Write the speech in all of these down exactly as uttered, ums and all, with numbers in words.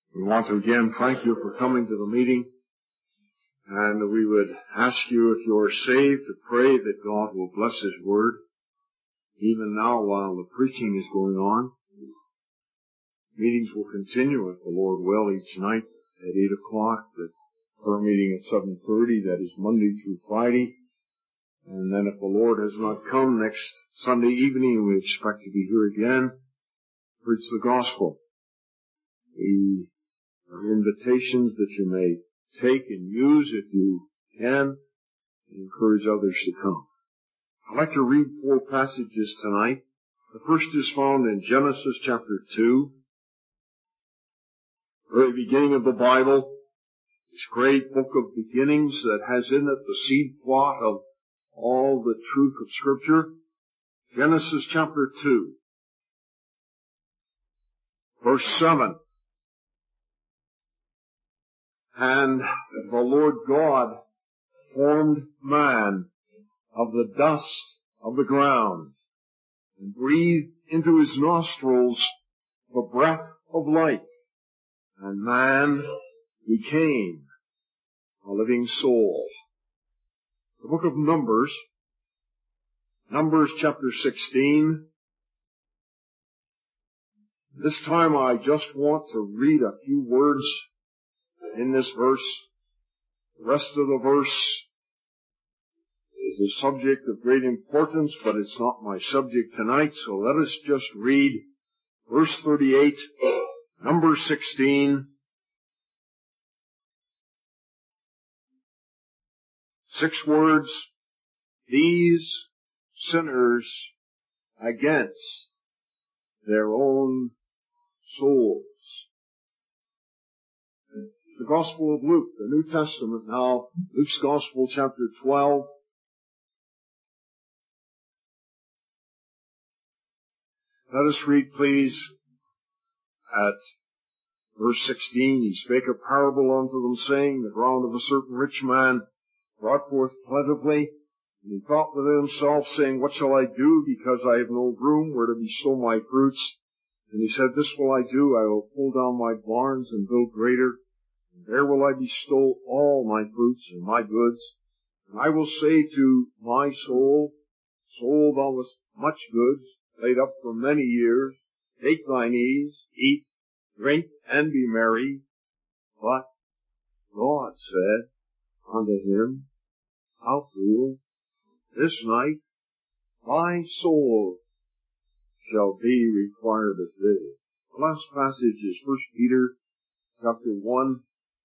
We want to again thank you for coming to the meeting, and we would ask you, if you are saved, to pray that God will bless His Word, even now while the preaching is going on. Meetings will continue, if the Lord will, each night at eight o'clock, the prayer meeting at seven thirty, that is Monday through Friday. And then if the Lord has not come next Sunday evening, we expect to be here again, preach the gospel. We are invitations that you may take and use if you can, and encourage others to come. I'd like to read four passages tonight. The first is found in Genesis chapter two, very beginning of the Bible, this great book of beginnings that has in it the seed plot of all the truth of Scripture. Genesis chapter two, verse seven. And the Lord God formed man of the dust of the ground, and breathed into his nostrils the breath of life, and man became a living soul. The book of Numbers, Numbers chapter sixteen. This time I just want to read a few words in this verse. The rest of the verse is a subject of great importance, but it's not my subject tonight, so let us just read verse thirty-eight, Numbers sixteen. Six words: these sinners against their own souls. The Gospel of Luke, the New Testament now, Luke's Gospel chapter twelve. Let us read, please, at verse sixteen. He spake a parable unto them, saying, the ground of a certain rich man brought forth plentifully. And he thought within himself, saying, what shall I do, because I have no room where to bestow my fruits? And he said, this will I do, I will pull down my barns and build greater, and there will I bestow all my fruits and my goods. And I will say to my soul, soul, thou hast much goods laid up for many years. Take thine ease, eat, drink, and be merry. But God said unto him, thou fool, this night thy soul shall be required of thee. The last passage is First Peter chapter one.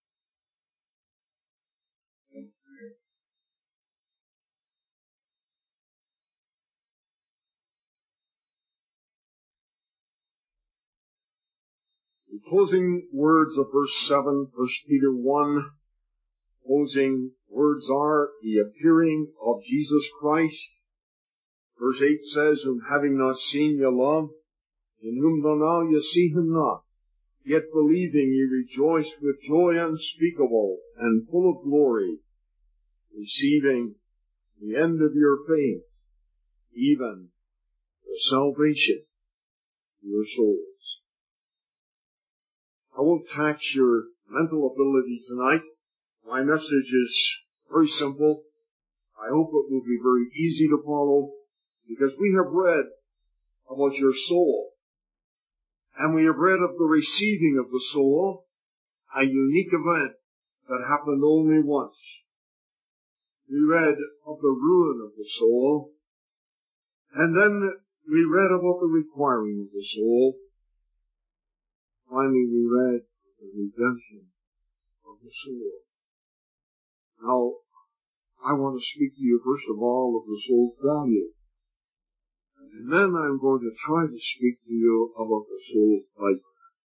The closing words of verse seven, First Peter one, closing words are the appearing of Jesus Christ. Verse eight says, whom having not seen ye love, in whom though now ye see him not, yet believing ye rejoice with joy unspeakable and full of glory, receiving the end of your faith, even the salvation of your souls. I won't tax your mental ability tonight. My message is very simple. I hope it will be very easy to follow, because we have read about your soul, and we have read of the receiving of the soul, a unique event that happened only once. We read of the ruin of the soul, and then we read about the requiring of the soul. Finally, we read the redemption of the soul. Now, I want to speak to you first of all of the soul's value. And then I'm going to try to speak to you about the soul's life.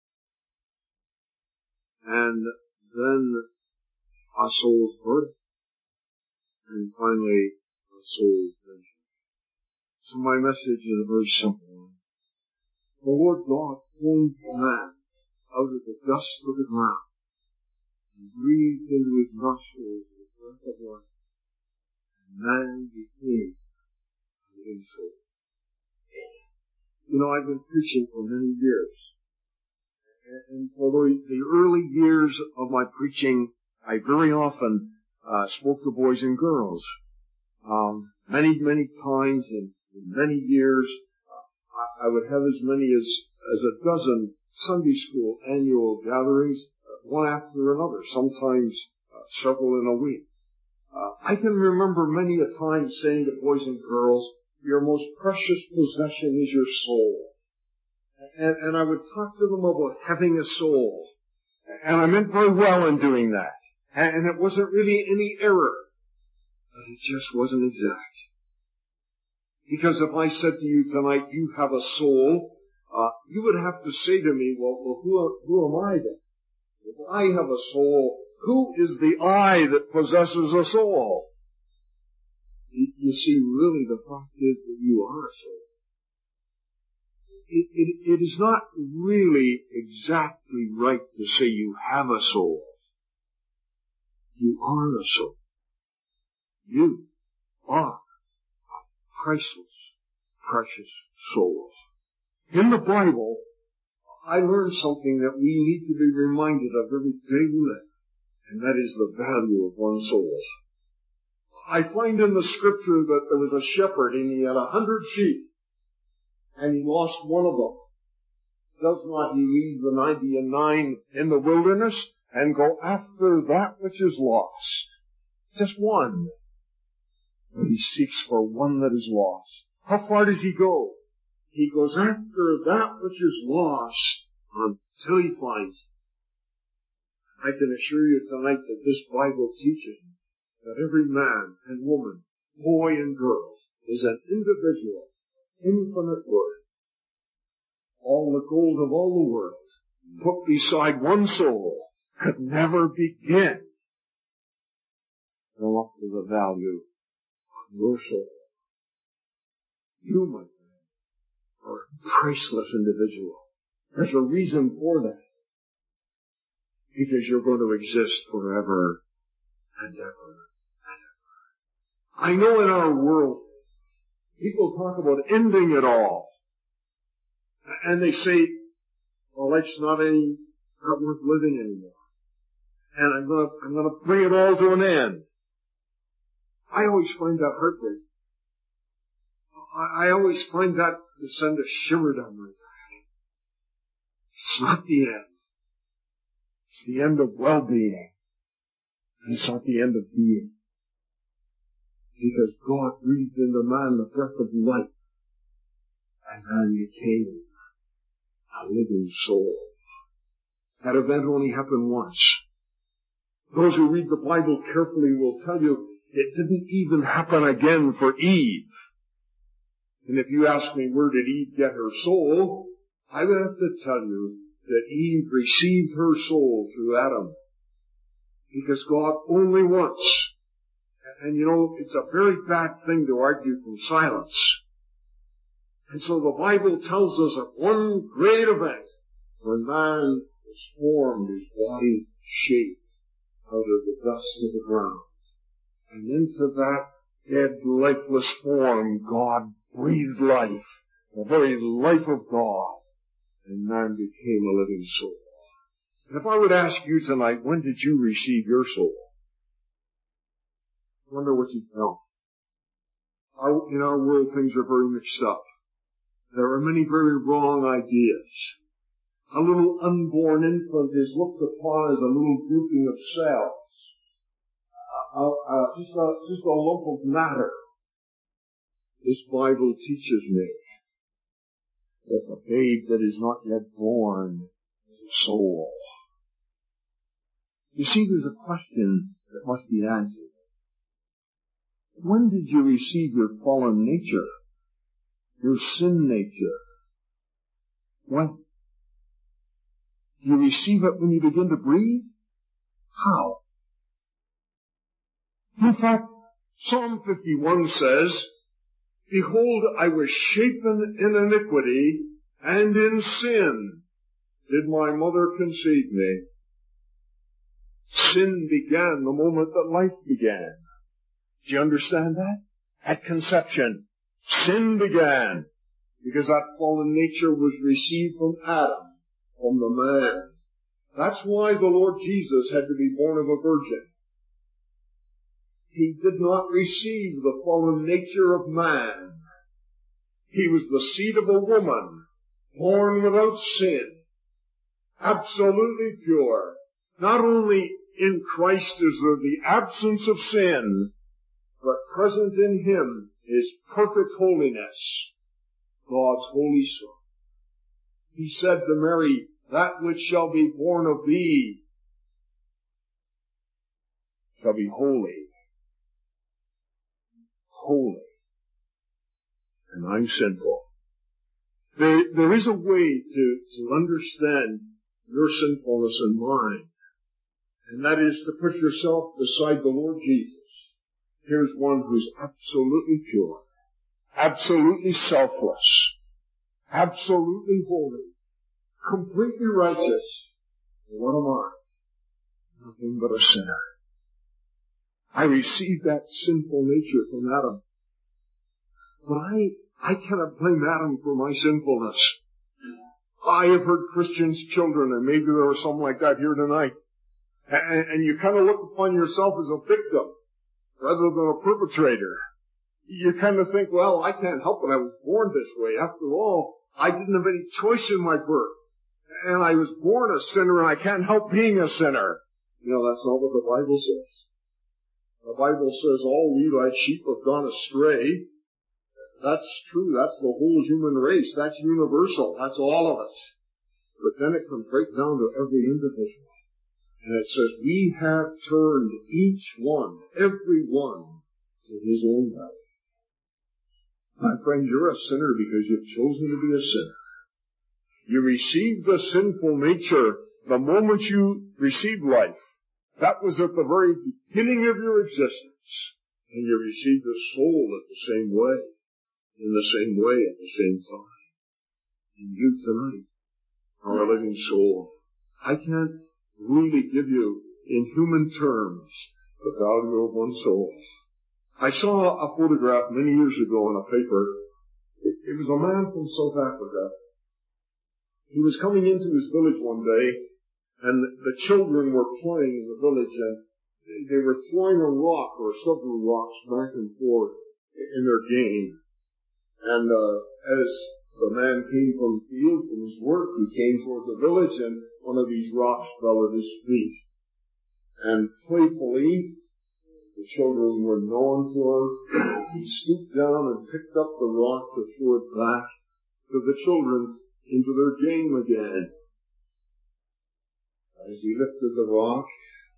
And then a soul's birth. And finally, a soul's vengeance. So my message is a very simple one. The Lord God formed man out of the dust of the ground and breathed into his nostrils the breath of life. And man became a living soul. You know, I've been preaching for many years, And for the, the early years of my preaching, I very often uh, spoke to boys and girls. Um, many, many times in, in many years, uh, I, I would have as many as, as a dozen Sunday school annual gatherings, uh, one after another, sometimes uh, several in a week. Uh, I can remember many a time saying to boys and girls, your most precious possession is your soul. And, and I would talk to them about having a soul. And I meant very well in doing that. And it wasn't really any error. But it just wasn't exact. Because if I said to you tonight, you have a soul, uh, you would have to say to me, well, well who, who am I then? If I have a soul, who is the I that possesses a soul? You, you see, really the fact is that you are a soul. It, it, it is not really exactly right to say you have a soul. You are a soul. You are a priceless, precious soul. In the Bible, I learned something that we need to be reminded of every day we live, and that is the value of one's soul. I find in the scripture that there was a shepherd and he had a hundred sheep, and he lost one of them. Does not he leave the ninety and nine in the wilderness and go after that which is lost? Just one. But he seeks for one that is lost. How far does he go? He goes after that which is lost until he finds it. I can assure you tonight that this Bible teaches that every man and woman, boy and girl, is an individual, infinite worth. All the gold of all the world put beside one soul could never begin to come up to the value of your soul. You, my friend, are a priceless individual. There's a reason for that. Because you're going to exist forever and ever and ever. I know in our world, people talk about ending it all. And they say, well, life's not any, not worth living anymore. And I'm gonna, I'm gonna bring it all to an end. I always find that heartbreaking. I, I always find that to send a shiver down my back. It's not the end. It's the end of well-being. And it's not the end of being. Because God breathed into man the breath of life. And man became a living soul. That event only happened once. Those who read the Bible carefully will tell you it didn't even happen again for Eve. And if you ask me where did Eve get her soul, I would have to tell you that Eve received her soul through Adam. Because God only once. And you know, it's a very bad thing to argue from silence. And so the Bible tells us of one great event when man was formed, his body shaped out of the dust of the ground. And into that dead, lifeless form, God breathed life, the very life of God, and man became a living soul. And if I would ask you tonight, when did you receive your soul? I wonder what you'd tell. Our, in our world, things are very mixed up. There are many very wrong ideas. A little unborn infant is looked upon as a little grouping of cells. Uh, uh, just, a, just a lump of matter. This Bible teaches me that the babe that is not yet born is a soul. You see, there's a question that must be answered. When did you receive your fallen nature? Your sin nature? When? Do you receive it when you begin to breathe? How? In fact, Psalm fifty-one says, behold, I was shapen in iniquity, and in sin did my mother conceive me. Sin began the moment that life began. Do you understand that? At conception, sin began, because that fallen nature was received from Adam. from the man. That's why the Lord Jesus had to be born of a virgin. He did not receive the fallen nature of man. He was the seed of a woman, born without sin, absolutely pure. Not only in Christ is there the absence of sin, but present in Him is perfect holiness, God's Holy Son. He said to Mary, that which shall be born of thee shall be holy. Holy. And I'm sinful. There, there is a way to, to understand your sinfulness and mine. And that is to put yourself beside the Lord Jesus. Here's one who's absolutely pure, absolutely selfless, absolutely holy, completely righteous. And what am I? Nothing but a sinner. I received that sinful nature from Adam. But I, I cannot blame Adam for my sinfulness. I have heard Christians' children, and maybe there are some like that here tonight, and, and you kind of look upon yourself as a victim rather than a perpetrator. You kind of think, well, I can't help it. I was born this way. After all, I didn't have any choice in my birth. And I was born a sinner, and I can't help being a sinner. You know, that's not what the Bible says. The Bible says all we like sheep have gone astray. That's true. That's the whole human race. That's universal. That's all of us. But then it comes right down to every individual. And it says, we have turned each one, every one, to his own way. My friend, you're a sinner because you've chosen to be a sinner. You received the sinful nature the moment you received life. That was at the very beginning of your existence. And you received the soul at the same way. In the same way at the same time. And you tonight are a living soul. I can't really give you, in human terms, the value of one soul. I saw a photograph many years ago in a paper. It, it was a man from South Africa. He was coming into his village one day, and the children were playing in the village, and they were throwing a rock or several rocks back and forth in their game. And uh, as the man came from the field, from his work, he came toward the village, and one of these rocks fell at his feet. And playfully, the children were known to him. He stooped down and picked up the rock to throw it back to the children into their game again. As he lifted the rock,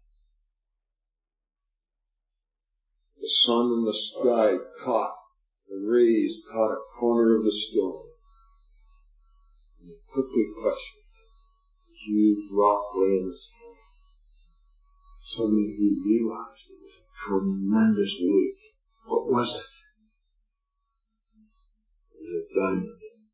the sun in the sky caught, the rays caught a corner of the stone. And he quickly crushed it. The huge rock lay in his hand. Suddenly he realized it was a tremendous weight. What was it? It was a diamond.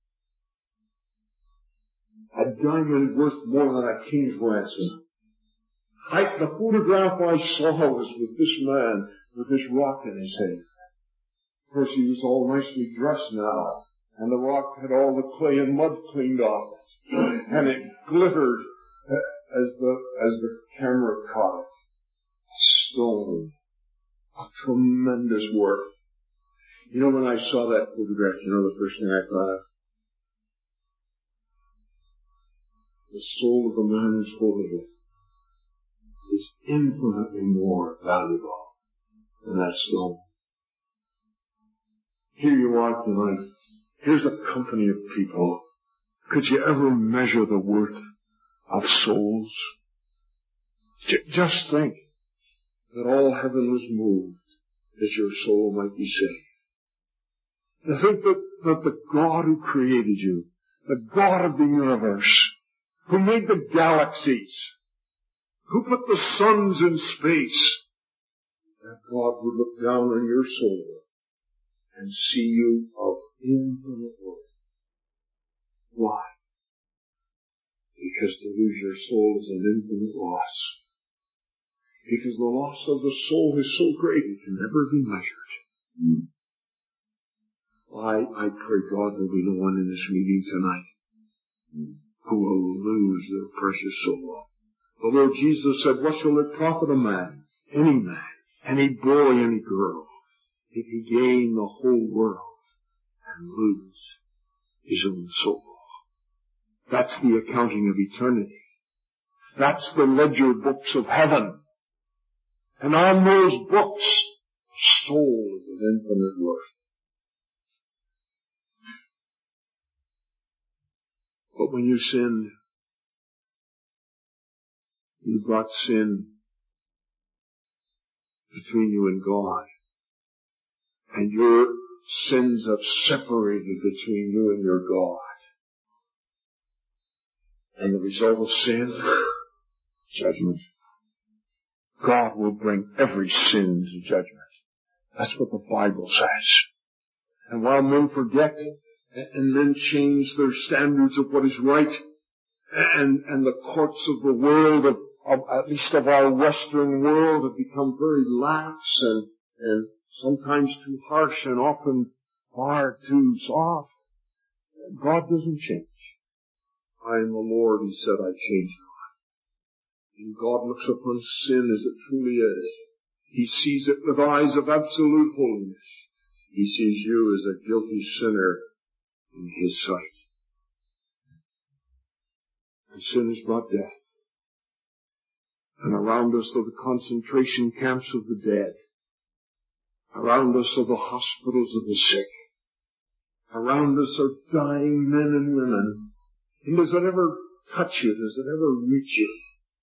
A diamond worth more than a king's ransom. I, the photograph I saw was with this man with this rock in his hand. Of course, he was all nicely dressed now, and the rock had all the clay and mud cleaned off it, and it glittered as the as the camera caught it. A stone of tremendous worth. You know, when I saw that photograph, you know the first thing I thought of? The soul of the man who's holding it is infinitely more valuable than that stone. Here you are tonight. Here's a company of people. Could you ever measure the worth of souls? J- just think that all heaven was moved that your soul might be saved. To think that, that the God who created you, the God of the universe, who made the galaxies, who put the suns in space, that God would look down on your soul and see you of infinite worth. Why? Because to lose your soul is an infinite loss. Because the loss of the soul is so great it can never be measured. Mm. I, I pray God there will be no one in this meeting tonight mm. who who will lose their precious soul. The Lord Jesus said, what shall it profit a man, any man, any boy, any girl, if he gain the whole world and lose his own soul? That's the accounting of eternity. That's the ledger books of heaven. And on those books, a soul is of infinite worth. But when you sinned, you brought sin between you and God. And your sins have separated between you and your God. And the result of sin, judgment. God will bring every sin to judgment. That's what the Bible says. And while men forget and men change their standards of what is right, and, and the courts of the world, of, of at least of our Western world, have become very lax and, and sometimes too harsh and often far too soft, God doesn't change. I am the Lord, he said, I change not. And God looks upon sin as it truly is. He sees it with eyes of absolute holiness. He sees you as a guilty sinner in his sight. And sin has brought death. And around us are the concentration camps of the dead. Around us are the hospitals of the sick. Around us are dying men and women. And does it ever touch you? Does it ever reach you?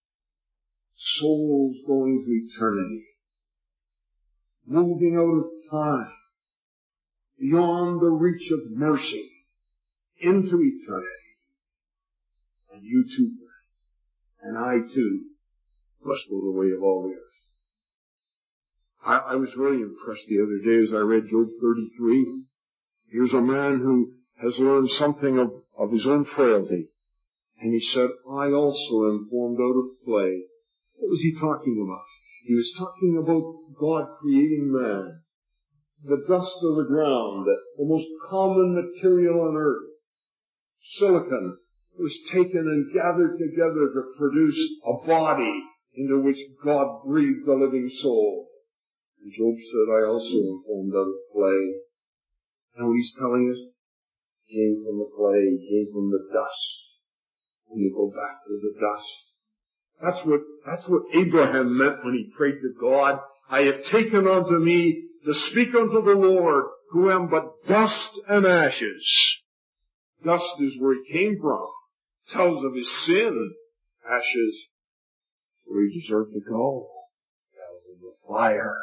Souls going to eternity. Moving out of time. Beyond the reach of mercy. Into eternity. And you too, friend. And I too must go the way of all the earth. I, I was really impressed the other day as I read Job thirty-three. Here's a man who has learned something of, of his own frailty. And he said, I also am formed out of clay. What was he talking about? He was talking about God creating man. The dust of the ground, the most common material on earth, silicon, was taken and gathered together to produce a body into which God breathed a living soul. And Job said, I also am formed out of clay. And what he's telling us, he came from the clay, he came from the dust. And you go back to the dust. That's what, that's what Abraham meant when he prayed to God. I have taken unto me to speak unto the Lord, who am but dust and ashes. Dust is where he came from. Tells of his sin. Ashes, where he deserved to go. Tells of the fire.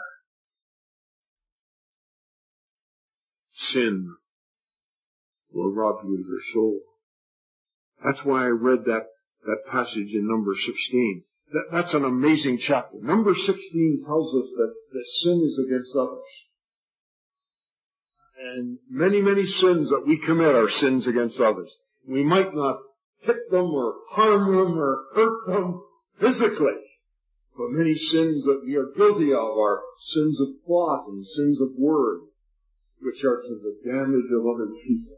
Sin will rob you of your soul. That's why I read that, that passage in number sixteen. That, that's an amazing chapter. Number sixteen tells us that, that sin is against others. And many, many sins that we commit are sins against others. We might not hit them or harm them or hurt them physically. But many sins that we are guilty of are sins of thought and sins of word, which are to the damage of other people.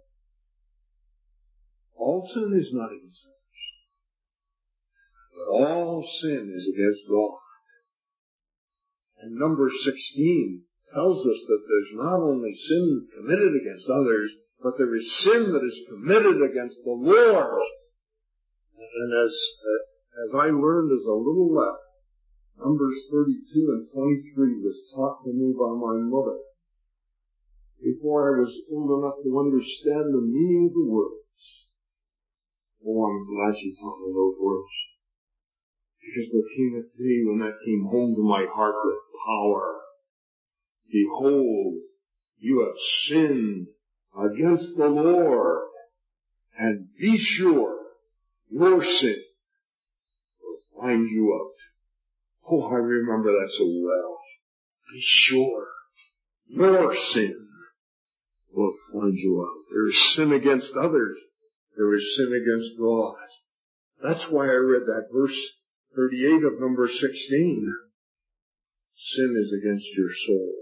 All sin is not against others. But all sin is against God. And number sixteen tells us that there's not only sin committed against others, but there is sin that is committed against the Lord. And as uh, as I learned as a little lad, Numbers thirty-two and twenty-three was taught to me by my mother before I was old enough to understand the meaning of the words. Oh, I'm glad she taught me those words. Because there came a day when that came home to my heart with power. Behold, you have sinned against the Lord, and be sure your sin will find you out. Oh, I remember that so well. Be sure your sin will find you out. There is sin against others. There is sin against God. That's why I read that verse thirty-eight of number sixteen. Sin is against your soul.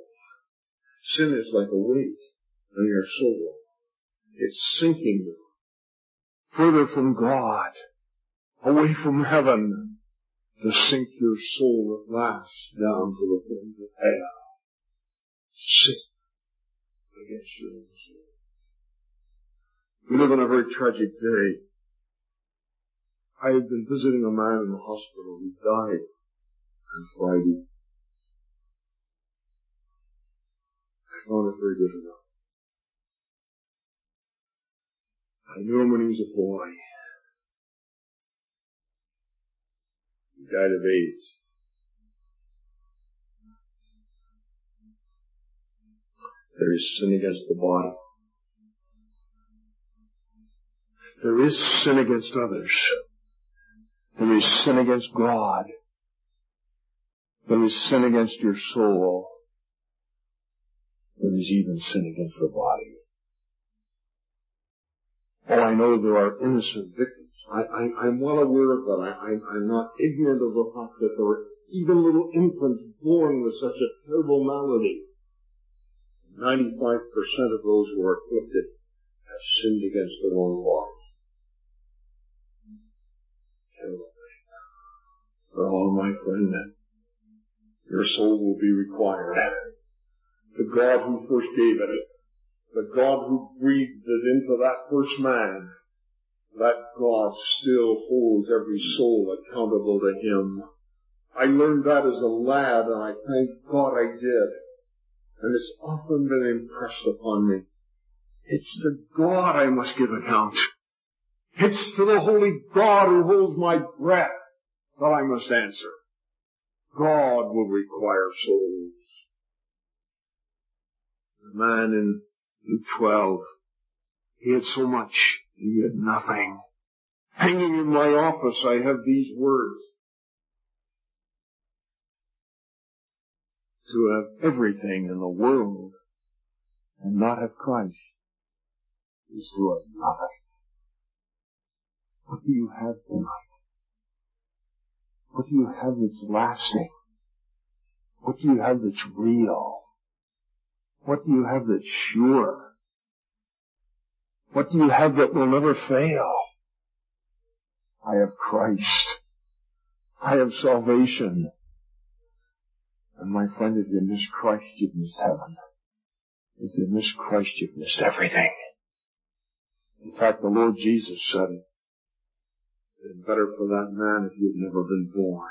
Sin is like a weight on your soul. It's sinking you. further from God, away from heaven, to sink your soul at last down to the things of hell. Sink against your own soul. We live in a very tragic day. I had been visiting a man in the hospital who died on Friday. I found it very difficult. I knew him when he was a boy. He died of AIDS. There is sin against the body. There is sin against others. There is sin against God. There is sin against your soul. There is even sin against the body. Oh, I know there are innocent victims. I, I, I'm well aware of that. I, I, I'm not ignorant of the fact that there are even little infants born with such a terrible malady. ninety-five percent of those who are afflicted have sinned against their own bodies. Terrible thing. Oh, my friend, your soul will be required. The God who first gave it, the God who breathed it into that first man, that God still holds every soul accountable to Him. I learned that as a lad, and I thank God I did. And it's often been impressed upon me. It's to God I must give account. It's to the holy God who holds my breath that I must answer. God will require souls. The man in Luke twelve, he had so much, he had nothing. Hanging in my office, I have these words. To have everything in the world and not have Christ is to have nothing. What do you have tonight? What do you have that's lasting? What do you have that's real? What do you have that's sure? What do you have that will never fail? I have Christ. I have salvation. And my friend, if you miss Christ, you've missed heaven. If you miss Christ, you've missed everything. In fact, the Lord Jesus said it. It's better for that man if he had never been born.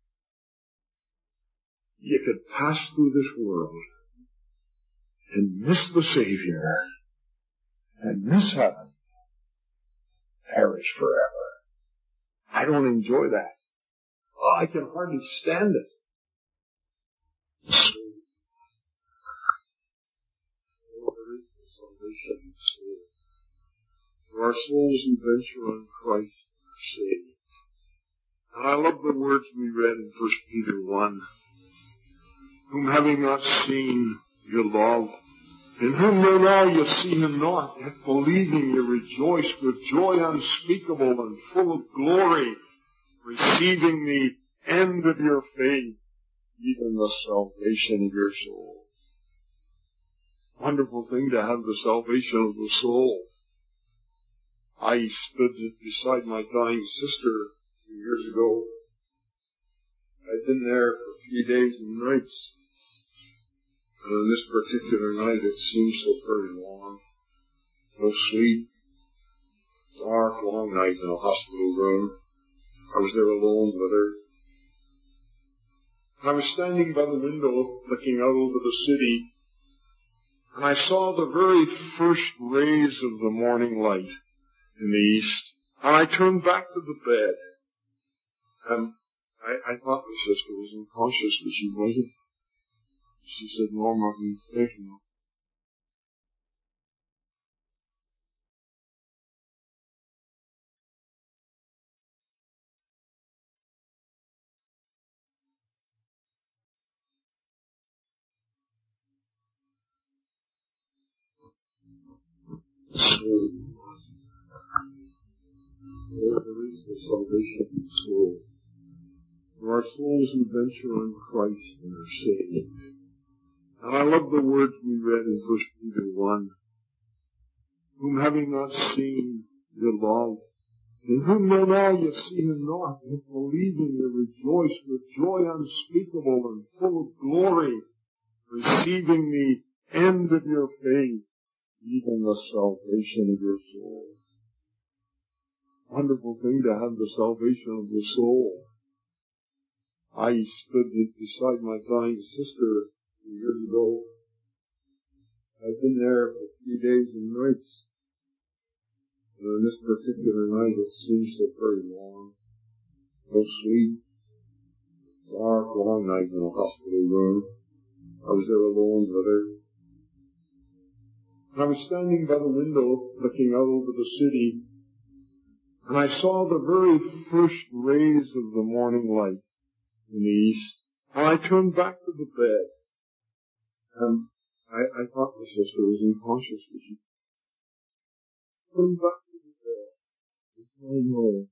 You could pass through this world and miss the Savior and miss heaven, perish forever. I don't enjoy that. Oh, I can hardly stand it. For our souls who venture on Christ are saved. And I love the words we read in First Peter one. Whom having not seen, you love. In whom though now you see him not, yet believing you rejoice with joy unspeakable and full of glory, receiving the end of your faith, even the salvation of your soul. Wonderful thing to have the salvation of the soul. I stood beside my dying sister a few years ago. I'd been there for three days and nights. And on this particular night, it seemed so very long. No sleep. Dark, long night in a hospital room. I was there alone with her. I was standing by the window looking out over the city, and I saw the very first rays of the morning light in the east, and I turned back to the bed. And I, I thought my sister was unconscious, but she wasn't. She said, "Mom, I've been thinking." Soul. Lord, there is the salvation of the soul. For our souls who venture on Christ and are saved. And I love the words we read in First Peter one. Whom having not seen, your love. In whom no now you see him not, and believing you rejoice with joy unspeakable and full of glory, receiving the end of your faith, even the salvation of your soul. Wonderful thing to have the salvation of the soul. I stood beside my dying sister years ago. I've been there for three days and nights. And on this particular night, it seems so very long. No sleep. Dark, long night in a hospital room. I was there alone with her. And I was standing by the window, looking out over the city, and I saw the very first rays of the morning light in the east. And I turned back to the bed, and I, I thought my sister was unconscious, but she turned back to the bed. I know.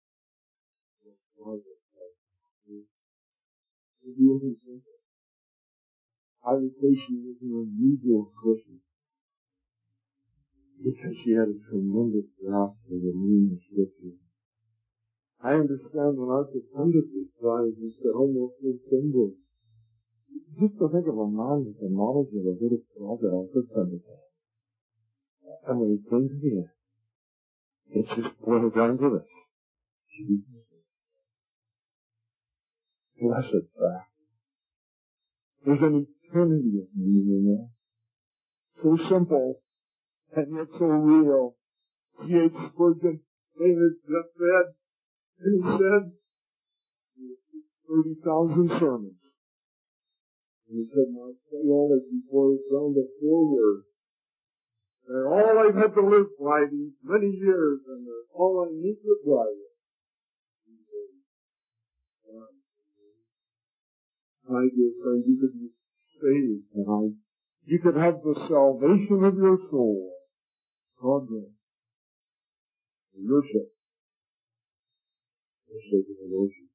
I would say she was an unusual person, because she had a tremendous grasp of the meaning of Scripture. I understand when Arthur Pundit was dying, he said almost with symbols. Just to think of a man with the knowledge of a bit of God that Arthur Pundit had. And when he came to the end, it just boiled down to this. Jesus. Blessed fact. There's an eternity of meaning in that. So simple, and yet so real. G H Spurgeon made his deathbed, and he said, thirty thousand sermons. And he said, now, I'll say all this before it's down to four words. They're all I've had to live by these many years, and they're all I need to apply with. My dear friend, you could be saved tonight. You could have the salvation of your soul. God bless. Your sake. For the sake of the Lord Jesus.